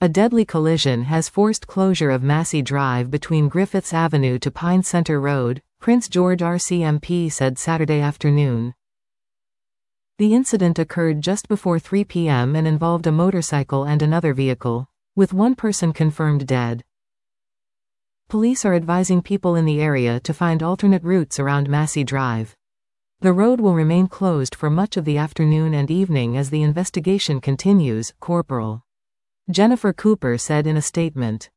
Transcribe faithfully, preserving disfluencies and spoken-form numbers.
A deadly collision has forced closure of Massey Drive between Griffiths Avenue to Pine Center Road, Prince George R C M P said Saturday afternoon. The incident occurred just before three p m and involved a motorcycle and another vehicle, with one person confirmed dead. Police are advising people in the area to find alternate routes around Massey Drive. The road will remain closed for much of the afternoon and evening as the investigation continues, Corporal Jennifer Cooper said in a statement.